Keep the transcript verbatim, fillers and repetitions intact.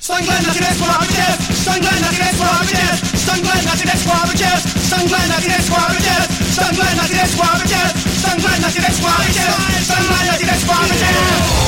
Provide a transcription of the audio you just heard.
Sunglen na tine squabbages, Sunglen na tine squabbages, Sunglen na tine squabbages, Sunglen na tine squabbages, Sunglen na tine squabbages, Sunglen na tine squabbages, Sunglen na tine squabbages.